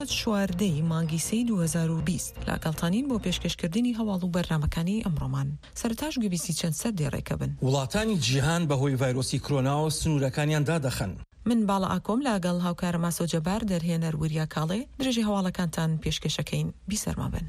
شواردەی مانگی سی 2020 لە گەڵتانین بۆ پێشکەشکردنی هەواڵ و بەرنامەکانی ئەمڕۆمان. سەرتاش گوێبیستی چەند سەر دێڕێکە بن. وڵاتانی جیهان بەهۆی ڤایرۆسی کۆرۆنا و سنوورەکانیان دادەخەن. من باڵا ئاکۆم لەگەڵ هاوکارە ماسۆ جەبار دەرهێنەر وریا کاڵێ درێژی هەواڵەکانتان پێشکەشەکەین. بیسەرما بن.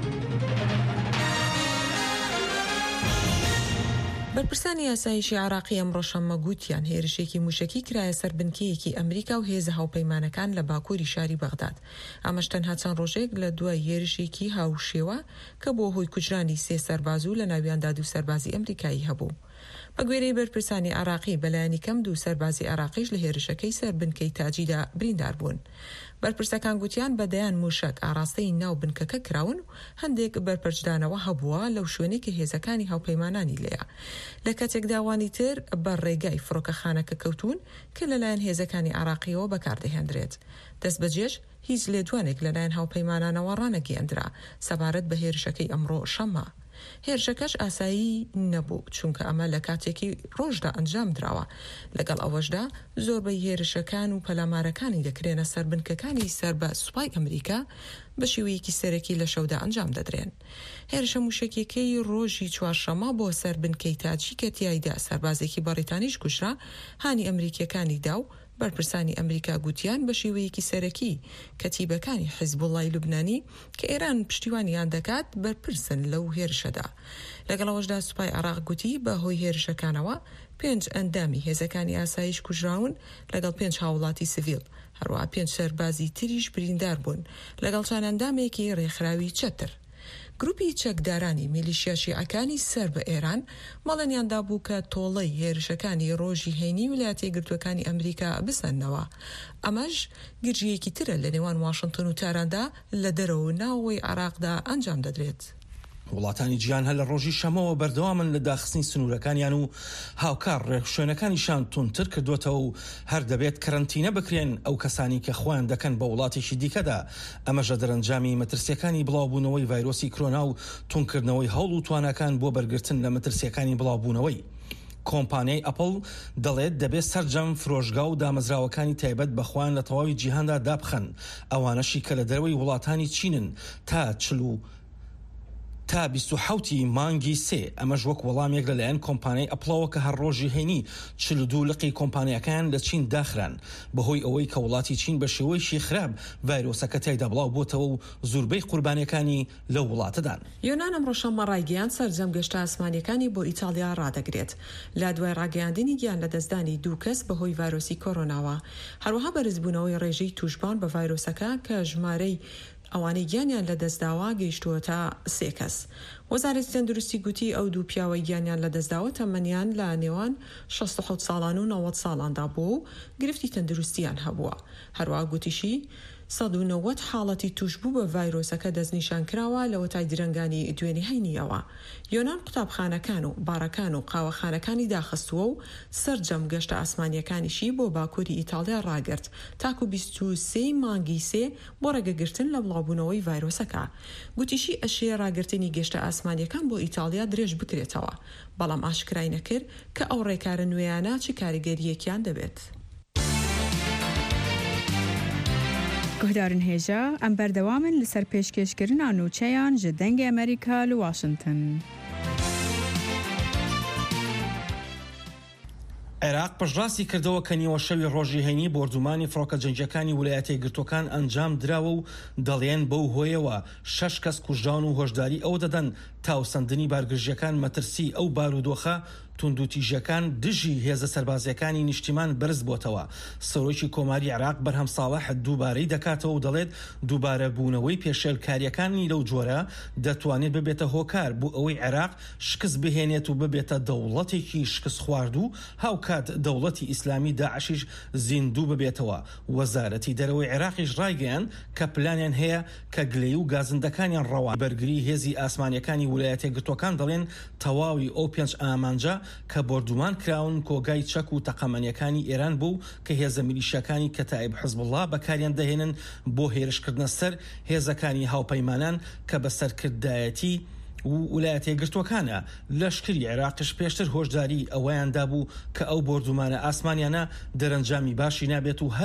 بەرپرسانی یاسایشی عراقی ئەمڕۆ شەممە گوتیان هێرشێکی موشکی کرایە سەر بنکەیەکی ئەمریکا و هێزە هاوپەیمانەکان لە باکووری شاری بەغداد. ئەمەش تەنها چەند ڕۆژێک لە دوای هێرشێکی هاوشێوە کە بۆ هۆی کوژرانی 3 سەرباز و لە ناویاندا 2 سەربازی ئەمریکایی هەبوو. بە گوێرەی بەرپرسانی عراقی بەلایانی کەم 2 سەربازی عراقیش لە هێرشەکەی سەر بنکەی تاجیدا بریندار بوون. بەرپرسەکان گوتیان بەدەیان موشک ئاراستەی ناو بنکەکە کراون و هەندێک بەرپەرجدانەوە هەبووە لەو شوێنەی کە هێزەکانی هاوپەیمانانی لێیە. لە کاتێک داوانی تر بە ڕێگای فڕۆکەخانەکە کەوتون کە لەلایەن هێزەکانی عراقیەوە بەکاردەهێنرێت. دەست بەجێش هیچ لێدوانێک لەلایەن هاوپەیمانانەوە ڕانەگەیەندرا سەبارەت بە هێرشەکەی ئەمڕۆ شەممە. هێرشەکەش ئاسایی نەبوو چونکە ئەمە لە کاتێکی ڕۆژدا ئەنجام دراوە. لەگەڵ ئەوەشدا زۆربەی هێرشەکان و پەلامارەکانی دەکرێنە سەر بنکەکانی سەر بە سوپای ئەمریکا بە شێوەیەکی سەرەکی لە شەودا ئەنجام دەدرێن. هێرشە موشکێکەی ڕۆژی چوارشەمە بۆ سەر بنکەی تاجی کە تیایدا سەربازێکی بەریتانیش کوژرا هانی ئەمریکیەکانی دا و بەرپرسانی ئەمریکا گوتیان بە شێوەیەکی سەرەکی کەتیبەکانی حیزبوڵای لوبنانی کە ئێران پشتیوانیان دەکات بەرپرسن لەو هێرشەدا. لەگەڵەوەشدا سوپای عراق گوتی بە هۆی هێرشەکانەوە 5 ئەندامی هێزەکانی ئاسایش کوژراون لەگەڵ 5 هاوڵاتی سڤیل، هەروەها 5 سەربازی تریش بریندار بوون لەگەڵ چەند ئەندامێکی ڕێکخراوی چەتر. گروپی چەکدارانی میلیشیا شیعەکانی سەر بە ئێران مەڵەنیاندا بوو کە تۆڵەی هێرشەکانی ڕۆژی هەینی ویلایەتە یەکگرتووەکانی ئەمریکا بسەنەوە. ئەمەش گرژیەکی ترە لە نێوان واشنگتن و تاراندا لە دەرەوە ناوەوەی عراقدا ئەنجام دەدرێت. وڵاتانی جیهان هەر لە ڕۆژی شەمەوە بەردەوامن لە داخستنی سنوورەکانیان و هاوکار ڕێکشوێنەکانیشان تونتر کردوێتەوە و هەر دەبێت کەرەنتینە بکرێن ئەو کەسانی کە خۆیان دەکەن بە وڵاتێکی دیکەدا. ئەمەژە دەرەنجامی مەترسیەکانی بڵاوبوونەوەی ڤایرۆسی کۆرۆنا و تونکردنەوەی هەوڵ و توانەکان بۆ بەرگرتن لە مەترسیەکانی بڵاوبوونەوەی. کۆمپانیای ئەپڵ دەڵێت دەبێت سەرجەم فرۆشگا و دامەزراوەکانی تایبەت بەخۆیان لە تەواوی جیهاندا دابخەن، ئەوانەشی کە لە دەرەوەی وڵاتانی چینن تا 27 مانگی 3. ئەمەش وەک وەڵامێک لەلایەن کۆمپانیای ئەپڵەوە کە هەر ڕۆژی هەینی 42 لقی کۆمپانیەکان لە چین داخران بەهۆی ئەوەی کە وڵاتی چین بە شێوەیەکی خراپ ڤایرۆسەکە تایدا بڵاو بۆتەوە و زۆربەی قوربانیەکانی لەو وڵاتەدان. یۆنان ئەمڕۆ شەممە ڕایگەیاند سەرجەم گەشتە ئاسمانیەکانی بۆ ئیتالیا ڕادەگرێت لە دوای ڕاگەیاندنی گیان لە دەستدانی 2 کەس بەهۆی ڤایرۆسی کۆرۆناوە. هەروەها بەرزبوونەوەی ڕێژەی توشبان بە ڤایرۆسەکە کە ژمارەی ئەوانەی گیانیان لە دەستداوە گەیشتووە تا 3 کەس. وەزارەتی تەندروستی گوتی ئەو 2 پیاوەی گیانیان لە دەستداوە تەمەنیان لە نێوان 67 ساڵان و 90 ساڵاندا بوو و گرفتی تەندروستیان هەبووە. هەروەها گوتیشی 190 حاڵەتی توشبوو بە ڤایرۆسەکە دەستنیشان کراوە لە وەتای درەنگانی دوێنی هەینیەوە. یۆنان قوتابخانەکان و بارەکان و قاوەخانەکانی داخستووە و سەرجەم گەشتە ئاسمانیەکانیشی بۆ باکووری ئیتالیا ڕاگرت تاکو 23 مانگی 3 بۆ ڕێگەگرتن لە بڵاوبوونەوەی ڤایرۆسەکە. گوتیشی ئەشێ ڕاگرتنی گەشتە ئاسمانیەکان بۆ ئیتالیا درێژ بکرێتەوە، بەڵام ئاشکرای نەکرد کە ئەو ڕێکارە نوێیانە چی کاریگەریەکیان دەبێت. گهدارن هێژە ئەم بەردەوامن لەسەر پێشکەشکردنا نوچەیان ji dengê ئەمریکا لە واشنگتن. عێراق پشتڕاستی کردەوە کە نیوە شەوی ڕۆژی هەینی بۆردومانی فڕۆکە جەنگیەکانی ویلایەتە یەکگرتووەکان ئەنجام دراوە و دەڵێن بەو هۆیەوە 6 کەس کوژران و هۆشداری ئەو دەدەن تاوسەندنی بارگرژیەکان مەترسی ئەو بارودۆخە توندوتیژەکان دژی هێزە سەربازیەکانی نیشتیمان بەرز بۆتەوە. سەرۆکی کۆماری عێراق بەرهەم ساڵح دووبارەی دەکاتەوە و دەڵێت دووبارە بوونەوەی پێشێلکاریەکانی لەو جۆرە دەتوانێت ببێتە هۆکار بۆ ئەوەی عێراق شکست بهێنێت و ببێتە دەوڵەتێکی شکست خوارد و هاوکات دەوڵەتی ئیسلامی داعشیش زیندوو ببێتەوە. وەزارەتی دەرەوەی عێراقیش ڕایگەیاند کە پلانیان هەیە کە گلەی و گازندەکانیان ڕەوان بەرگری هێزی ئاسمانیەکانی ویلایەتە یەکگرتووەکان دەڵێن تەواوی ئەو 5 ئامانجە کە بۆردومان کراون کۆگای چەک و تەقەمەنیەکانی ئێران بوو کە هێزە میلیشیەکانی کەتایب حیزبوڵڵا بەکاریان دەهێنن بۆ هێرشکردنە سەر هێزەکانی هاوپەیمانان کە بە سەرکردایەتی و ویلایەتە یەکگرتووەکانە. لەشکری عێراقیش پێشتر هۆشداری ئەوەیاندا بوو کە ئەو بۆردومانە ئاسمانیانە دەرەنجامی باشی نابێت و